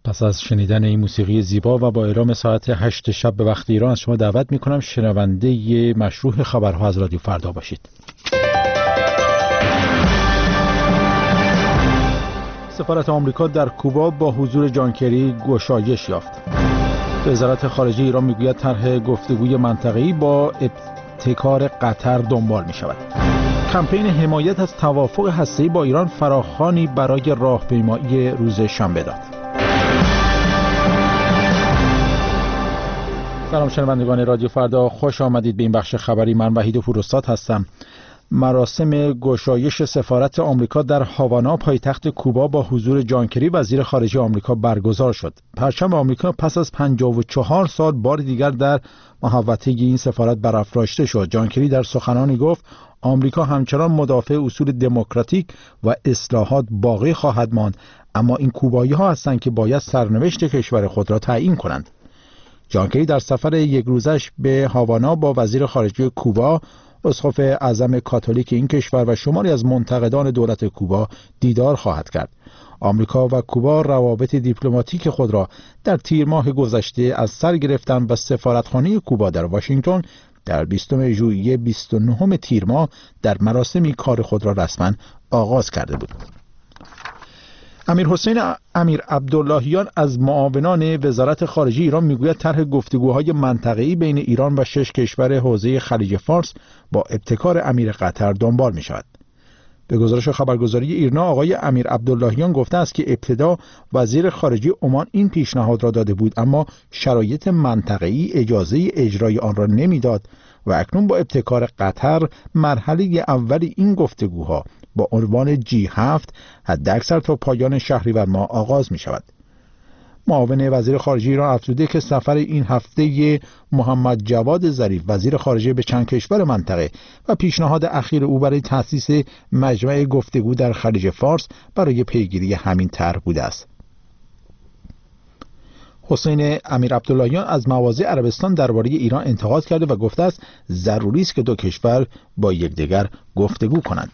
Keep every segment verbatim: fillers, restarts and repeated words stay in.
پس از شنیدن این موسیقی زیبا و با اعلام ساعت هشت شب به وقت ایران از شما دعوت میکنم شنونده مشروع خبرها از رادیو فردا باشید. سفارت آمریکا در کوبا با حضور جان کری گشایش یافت. وزارت خارجه ایران میگوید طرح گفتگوی منطقه‌ای با ابتکار قطر دنبال می شود. کمپین حمایت از توافق هسته‌ای با ایران فراخوانی برای راهپیمایی روز شنبه داد. سلام شنوندگان رادیو فردا، خوش آمدید به این بخش خبری. من وحید پوراستاد هستم. مراسم گشایش سفارت آمریکا در هاوانا پایتخت کوبا با حضور جان کری وزیر خارجه آمریکا برگزار شد. پرچم آمریکا پس از پنجاه و چهار سال بار دیگر در محوطه این سفارت برافراشته شد. جان کری در سخنانی گفت آمریکا همچنان مدافع اصول دموکراتیک و اصلاحات باقی خواهد ماند، اما این کوبایی ها هستند که باید سرنوشت کشور خود را تعیین کنند. جان کری در سفر یک روزش به هاوانا با وزیر خارجه کوبا، اسقف اعظم کاتولیک این کشور و شماری از منتقدان دولت کوبا دیدار خواهد کرد. آمریکا و کوبا روابط دیپلماتیک خود را در تیر ماه گذشته از سر گرفتند و سفارتخانه کوبا در واشنگتن در بیستم ژوئیه بیست و نهم تیر ماه در مراسمی کار خود را رسما آغاز کرده بود. امیر حسین امیر عبداللهیان از معاونان وزارت خارجه ایران میگوید طرح گفتگوهای منطقه‌ای بین ایران و شش کشور حوزه خلیج فارس با ابتکار امیر قطر دنبال می شود. به گزارش خبرگزاری ایرنا آقای امیر عبداللهیان گفته است که ابتدا وزیر خارجه عمان این پیشنهاد را داده بود، اما شرایط منطقه‌ای اجازه اجرای آن را نمیداد و اکنون با ابتکار قطر مرحله اول این گفتگوها با عنوان جی هفت حداکثر تا پایان شهریور ماه آغاز می شود. معاون وزیر خارجه ایران افزوده که سفر این هفته محمد جواد ظریف وزیر خارجه به چند کشور منطقه و پیشنهاد اخیر او برای تأسیس مجمع گفتگو در خلیج فارس برای پیگیری همین طرح بوده است. حسین امیر عبداللهیان از مواضع عربستان درباره ایران انتقاد کرده و گفته است ضروری است که دو کشور با یکدیگر گفتگو کنند.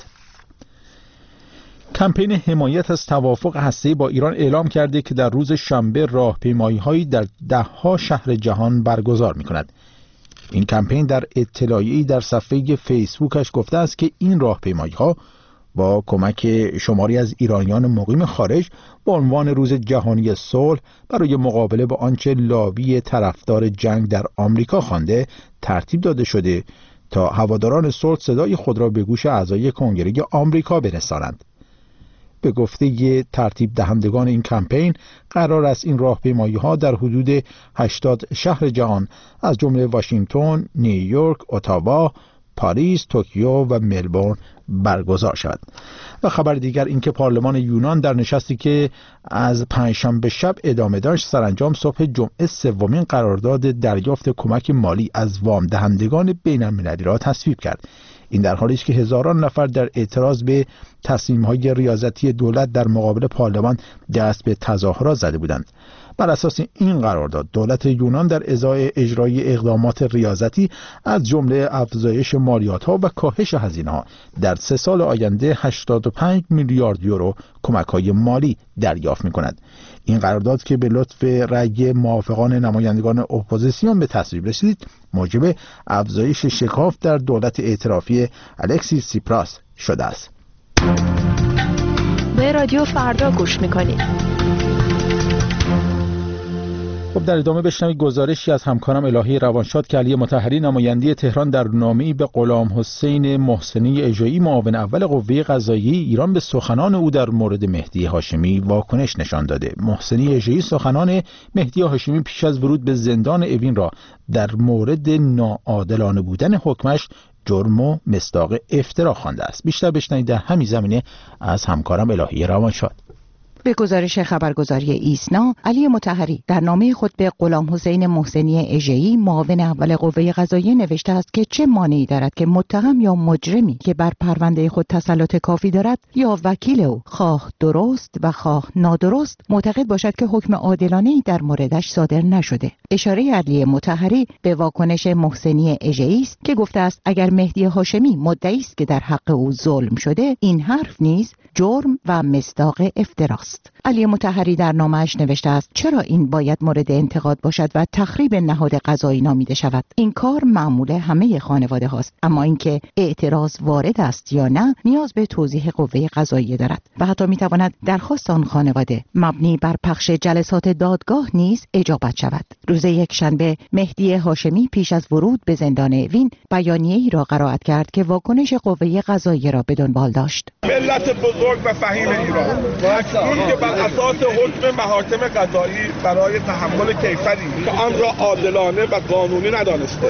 کمپین حمایت از توافق هسته‌ای با ایران اعلام کرده که در روز شنبه راهپیمایی‌هایی در ده‌ها شهر جهان برگزار می‌کند. این کمپین در اطلاعیه‌ای در صفحه فیسبوکش گفته است که این راهپیمایی‌ها با کمک شماری از ایرانیان مقیم خارج با عنوان روز جهانی صلح برای مقابله با آنچه لابی طرفدار جنگ در آمریکا خوانده ترتیب داده شده تا هواداران صلح صدای خود را به گوش اعضای کنگره آمریکا برسانند. به گفته ترتیب دهندگان این کمپین قرار است این راهپیمایی‌ها در حدود هشتاد شهر جهان از جمله واشنگتن، نیویورک، اتاوا، پاریس، توکیو و ملبورن برگزار شود. و خبر دیگر این که پارلمان یونان در نشستی که از پنجشنبه شب ادامه داشت سرانجام صبح جمعه سومین قرارداد دریافت کمک مالی از وام دهندگان بین المللی را تصویب کرد. این در حالی است که هزاران نفر در اعتراض به تصمیم‌های ریاضتی دولت در مقابل پارلمان دست به تظاهرات زده بودند. بر اساس این قرارداد دولت یونان در ازای اجرای اقدامات ریاضتی از جمله افزایش مالیات‌ها و کاهش هزینه‌ها در سه سال آینده هشتاد و پنج میلیارد یورو کمک‌های مالی دریافت می‌کند. این قرارداد که به لطف رأی موافقان نمایندگان اپوزیسیون به تصویب رسید موجب افزایش شکاف در دولت اعترافی الکسیس سیپراس شده است. به رادیو فردا گوش می‌کنید. خب در ادامه بشنوید گزارشی از همکارم الهی روانشاد که علی مطهری نماینده تهران در نامه‌ای به غلام حسین محسنی اژه‌ای معاون اول قوه قضاییه ایران به سخنان او در مورد مهدی هاشمی واکنش نشان داده. محسنی اژه‌ای سخنان مهدی هاشمی پیش از ورود به زندان اوین را در مورد ناعادلانه بودن حکمش جرم و مصداق افترا خوانده است. بیشتر بشنوید در همین زمینه از همکارم الهی روانشاد. به گزارش خبرگزاری ایسنا، علی مطهری در نامه خود به غلام حسین محسنی اژه‌ای معاون اول قوه قضاییه نوشته است که چه مانعی دارد که متهم یا مجرمی که بر پرونده خود تسلط کافی دارد یا وکیل او خواه درست و خواه نادرست معتقد باشد که حکم عادلانه‌ای در موردش صادر نشده. اشاره علی مطهری به واکنش محسنی اژه‌ای است که گفته است اگر مهدی هاشمی مدعی است که در حق او ظلم شده، این حرف نیز جرم و مصداق افتراست. است. علی مطهری در نامه‌اش نوشته است چرا این باید مورد انتقاد باشد و تخریب نهاد قضایی نامیده شود؟ این کار معمول همه خانواده هاست، اما اینکه اعتراض وارد است یا نه نیاز به توضیح قوه قضاییه دارد و حتی میتواند درخواست آن خانواده مبنی بر پخش جلسات دادگاه نیز اجابت شود. روز یکشنبه مهدی هاشمی پیش از ورود به زندان اوین بیانیه‌ای را قرائت کرد که واکنش قوه قضاییه را به دنبال داشت. ملت بزرگ و فهیم ایران اکنون که بر اساس حکم محاکم قضایی برای تحمل کیفری که آن را عادلانه و قانونی ندانسته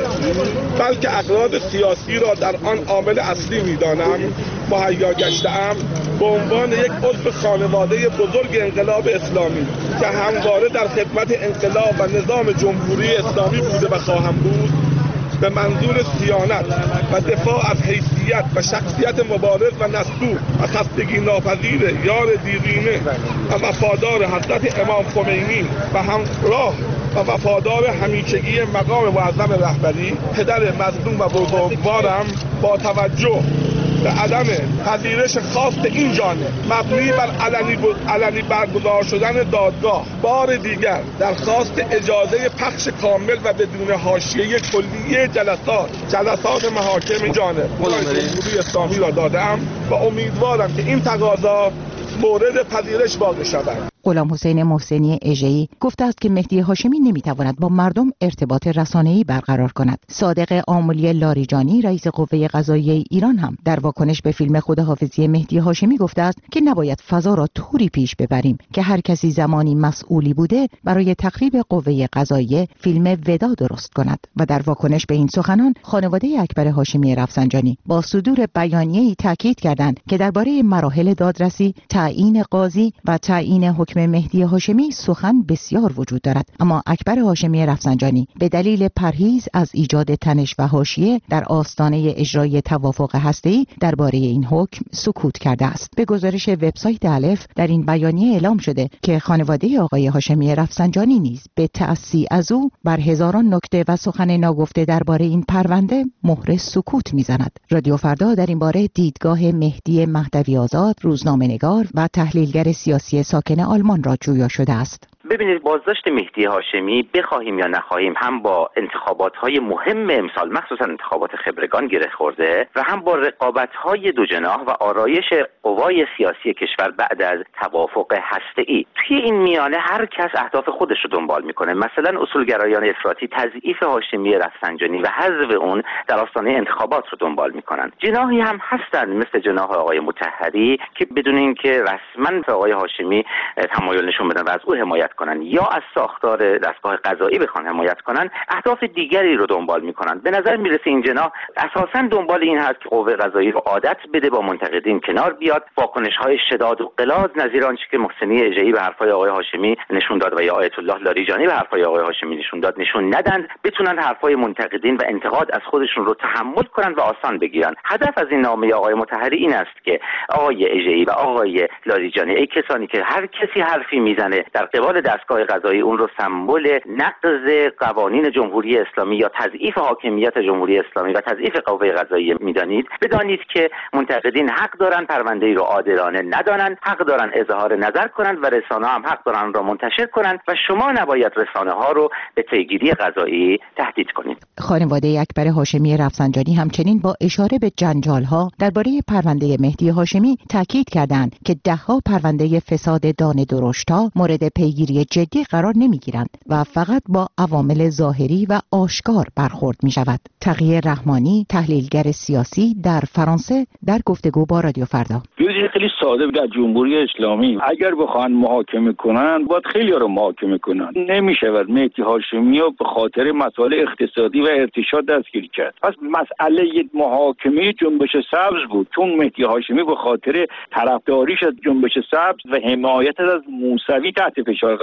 بلکه اغراض سیاسی را در آن عامل اصلی می‌دانم مهیا گشته‌ام به عنوان یک عضو خانواده بزرگ انقلاب اسلامی که همواره در خدمت انقلاب و نظام جمهوری اسلامی بوده و خواهم بود به منظور صیانت و دفاع از حیثیت و شخصیت مبارز و نستوه و خستگی ناپذیر یار دیرینه و وفادار حضرت امام خمینی و همراه و وفادار همیشگی مقام معظم رهبری پدر مظلوم و بزرگوارم با توجه به عدم پذیرش خواست این جانب مبنی بر علنی, علنی برگزار شدن دادگاه بار دیگر درخواست اجازه پخش کامل و بدون حاشیه کلیه جلسات جلسات محاکم جانب جمهوری اسلامی را دادم و امیدوارم که این تقاضا مورد پذیرش واقع شود. غلام حسین محسنی اژه‌ای گفته است که مهدی هاشمی نمیتواند با مردم ارتباط رسانه‌ای برقرار کند. صادق آملی لاریجانی رئیس قوه قضاییه ایران هم در واکنش به فیلم خداحافظی مهدی هاشمی گفته است که نباید فضا را طوری پیش ببریم که هر کسی زمانی مسئولی بوده برای تخریب قوه قضاییه فیلم ودا درست کند. و در واکنش به این سخنان خانواده اکبر هاشمی رفسنجانی با صدور بیانیه‌ای تاکید کردند که درباره مراحل دادرسی، تعیین قاضی و تعیین حکم مهدی هاشمی سخن بسیار وجود دارد، اما اکبر هاشمی رفسنجانی به دلیل پرهیز از ایجاد تنش و حاشیه در آستانه اجرای توافق هسته‌ای درباره این حکم سکوت کرده است. به گزارش وبسایت الف در این بیانیه اعلام شده که خانواده آقای هاشمی رفسنجانی نیز به تأسی از او بر هزاران نکته و سخن ناگفته درباره این پرونده مهر سکوت میزند. رادیو فردا در این باره دیدگاه مهدی مهدوی آزاد، روزنامه‌نگار و تحلیلگر سیاسی ساکن آلمان را جویا شده است. ببینید، بازداشت مهدی هاشمی بخواهیم یا نخواهیم هم با انتخابات‌های مهم امسال مخصوصا انتخابات خبرگان گره خورده و هم با رقابت‌های دو جناح و آرایش قوای سیاسی کشور بعد از توافق هسته‌ای. توی این میانه هر کس اهداف خودش رو دنبال میکنه. مثلا اصولگرایان افراطی تضعیف هاشمی رفسنجانی و حذف اون در آستانه انتخابات رو دنبال میکنن. جناحی هم هستن مثل جناح آقای مطهری که بدون اینکه رسما آقای هاشمی تمایل نشون بدن و از او حمایت کنن یا از ساختار دستگاه قضایی بخوان حمایت کنن، اهداف دیگری رو دنبال میکنن. به نظر میرسه این جناح اساسا دنبال این هست که قوه قضایی رو عادت بده با منتقدین کنار بیاد، واکنش‌های شداد و غلاظ نظیر آنچه که محسنی اژه‌ای به حرفای آقای هاشمی نشون داد و یا آیت الله لاریجانی به حرفای آقای هاشمی نشون داد نشون ندن، بتونن حرفای منتقدین و انتقاد از خودشون رو تحمل کنن و آسان بگیرن. هدف از این نامه آقای مطهری این است که آقای اژه‌ای و آقای لاریجانی، ای کسانی که هر کسی حرفی میزنه در قبال دستگاه قضایی اون رو سمبل نقض قوانین جمهوری اسلامی یا تضعیف حاکمیت جمهوری اسلامی و تضعیف قوه قضاییه میدانید، بدانید که منتقدین حق دارن پرونده‌ای رو عادلانه ندانن، حق دارن اظهار نظر کنند و رسانه‌ها هم حق دارن را منتشر کنند و شما نباید رسانه‌ها رو به پیگیری قضایی تهدید کنید. خانواده اکبر هاشمی رفسنجانی همچنین با اشاره به جنجال‌ها درباره پرونده مهدی هاشمی تاکید کردند که ده‌ها پرونده فساد دانه درشت‌ها مورد پیگیری جدی قرار نمی‌گیرند و فقط با عوامل ظاهری و آشکار برخورد می‌شود. تقی رحمانی، تحلیلگر سیاسی در فرانسه، در گفتگو با رادیو فردا: یه خیلی ساده در جمهوری اسلامی اگر بخوان محاکمه کنن باید خیلی ها رو محاکمه کنن. نمی‌شود مهدی هاشمی رو به خاطر مسائل اقتصادی و ارتشاد دستگیر کرد. پس مسئله یک محاکمه جنبش سبز بود، چون مهدی هاشمی به خاطر طرفداریش از جنبش سبز و حمایت از موسوی تحت فشار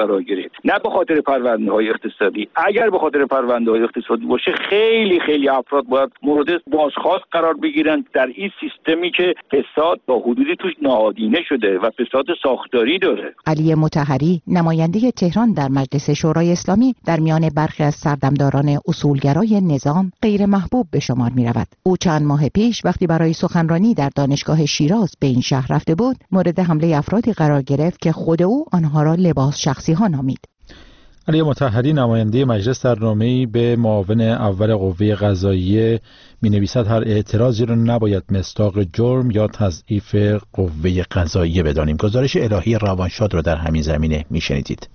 قرار گرفت، نه به خاطر پرونده‌های اقتصادی. اگر به خاطر پرونده‌های اقتصادی باشه خیلی خیلی افراد باید مورد بازخواست قرار بگیرن در این سیستمی که فساد با حدودی توش نهادینه شده و فساد ساختاری داره. علی مطهری نماینده تهران در مجلس شورای اسلامی در میان برخی از سردمداران اصولگرای نظام غیر محبوب به شمار می رود. او چند ماه پیش وقتی برای سخنرانی در دانشگاه شیراز به این شهر رفته بود مورد حمله افرادی قرار گرفت که خود او آنها را لباس شخصی ها نامید. علی مطهری نماینده مجلس در نامه‌ای به معاون اول قوه قضاییه می‌نویسد هر اعتراضی را نباید مصداق جرم یا تضعیف قوه قضاییه بدانیم. گزارش الهی روانشاد را در همین زمینه می‌شنیدید.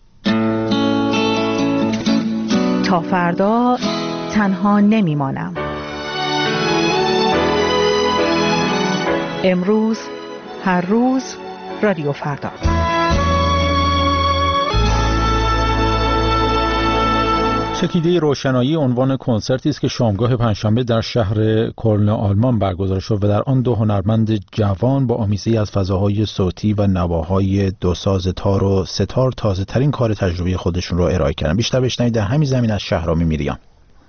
تا فردا تنها نمیمانم. امروز هر روز رادیو فردا. چکیده روشنایی عنوان کنسرتی است که شامگاه پنجشنبه در شهر کلن آلمان برگزار شد و در آن دو هنرمند جوان با آمیزی از فضاهای صوتی و نواهای دو ساز تار و ستار تازه ترین کار تجربی خودشون رو ارائه کردن. بیشتر بشنوید در همین زمین از شهرام میریان.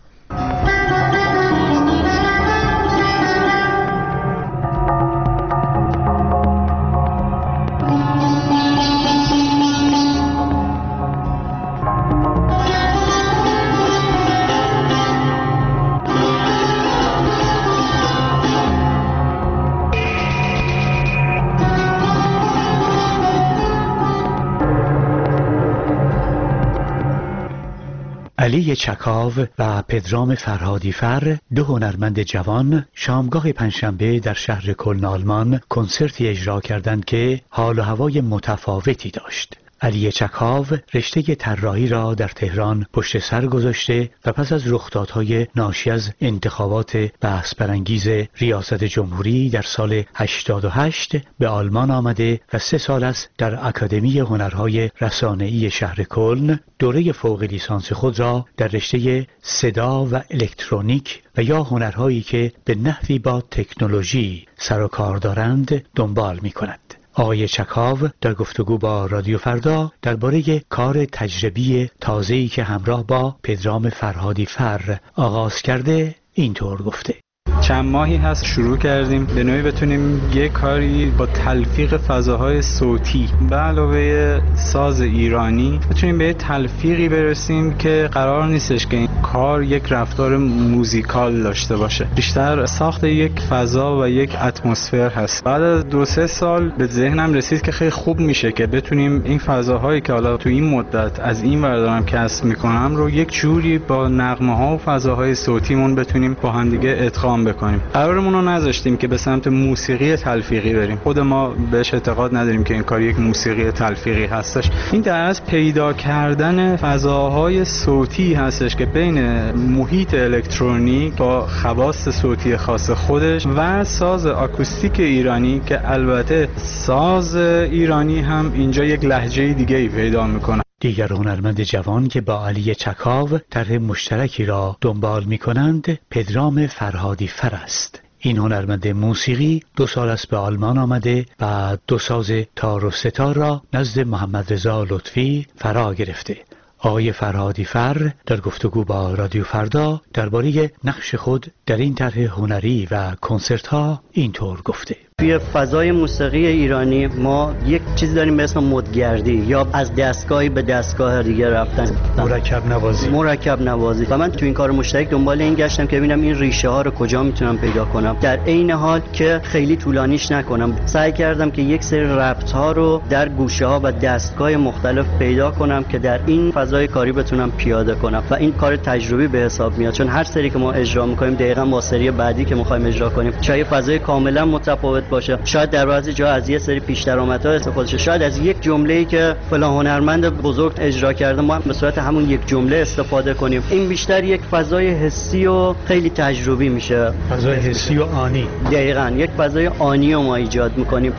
علی چکاو و پدرام فرهادیفر، دو هنرمند جوان، شامگاه پنجشنبه در شهر کلن آلمان کنسرتی اجرا کردند که حال و هوای متفاوتی داشت. علی چکاو رشته طراحی را در تهران پشت سر گذاشته و پس از رخدادهای ناشی از انتخابات بحث برانگیز ریاست جمهوری در سال هشتاد و هشت به آلمان آمده و سه سال است در اکادمی هنرهای رسانه‌ای شهر کلن دوره فوق لیسانس خود را در رشته صدا و الکترونیک و یا هنرهایی که به نحوی با تکنولوژی سر و کار دارند دنبال می کند. آقای چکاو در گفتگو با رادیو فردا درباره کار تجربی تازه‌ای که همراه با پدرام فرهادیفر آغاز کرده اینطور گفته: چند ماهی هست شروع کردیم به نوعی بتونیم یک کاری با تلفیق فضاهای صوتی به علاوه ساز ایرانی بتونیم به تلفیقی برسیم که قرار نیستش که این کار یک رفتار موزیکال داشته باشه، بیشتر ساخت یک فضا و یک اتمسفر هست. بعد از دو سه سال به ذهنم رسید که خیلی خوب میشه که بتونیم این فضاهایی که حالا تو این مدت از این ور دارم کسب میکنم رو یک جوری با نغمه ها و فضاهای صوتیمون بتونیم با هم دیگه ادغام بکنیم. قرارمون رو نذاشتیم که به سمت موسیقی تلفیقی بریم. خود ما بهش اعتقاد نداریم که این کار یک موسیقی تلفیقی هستش. این در از پیدا کردن فضاهای صوتی هستش که بین محیط الکترونیک با خواص صوتی خاص خودش و ساز آکوستیک ایرانی که البته ساز ایرانی هم اینجا یک لهجه دیگه ای پیدا میکنه. دیگر هنرمند جوان که با علی چکاو طرح مشترکی را دنبال می کنند پدرام فرهادیفر است. این هنرمند موسیقی دو سال است به آلمان آمده و دو ساز تار و ستار را نزد محمد رضا لطفی فرا گرفته. آقای فرهادیفر در گفتگو با رادیو فردا درباره نقش خود در این طرح هنری و کنسرت ها اینطور گفته: توی فضای موسیقی ایرانی ما یک چیز داریم به اسم مدگردی یا از دستگاهی به دستگاه دیگه رفتن، مرکب نوازی مرکب نوازی و من تو این کار مشترک دنبال این گشتم که ببینم این ریشه ها رو کجا میتونم پیدا کنم، در عین حال که خیلی طولانیش نکنم. سعی کردم که یک سری ربط ها رو در گوشه ها و دستگاه مختلف پیدا کنم که در این فضای کاری بتونم پیاده کنم و این کار تجربی به حساب میاد، چون هر سری که ما اجرا میکنیم دقیقاً با سری بعدی که میخوایم اجرا کنیم شاید فضای کاملا متفاوت باشه، شاید در بعضی جا از یه سری پیش درآمدها استفاده شه، شاید از یک جمله‌ای که فلان هنرمند بزرگ اجرا کرده ما به صورت همون یک جمله استفاده کنیم. این بیشتر یک فضای حسی و خیلی تجربی میشه، فضای حسی و آنی. دقیقاً یک فضای آنی رو ما ایجاد میکنیم.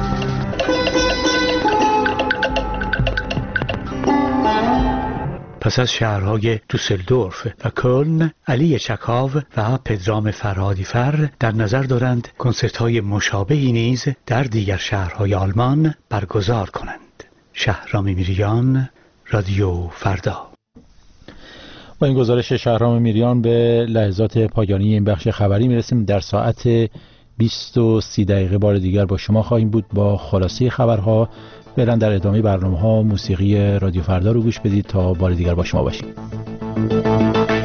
پس پس از شهرهای دوسلدورف و کلن، علی چکاو و پدرام فرهادیفر در نظر دارند کنسرت‌های مشابهی نیز در دیگر شهرهای آلمان برگزار کنند. شهرام میریان، رادیو فردا. با این گزارش شهرام میریان به لحظات پایانی این بخش خبری میرسیم. در ساعت بیست و سی دقیقه بار دیگر با شما خواهیم بود با خلاصه خبرها. فعلا در ادامه برنامه‌ها موسیقی رادیو فردا رو گوش بدید تا بار دیگر با شما باشیم.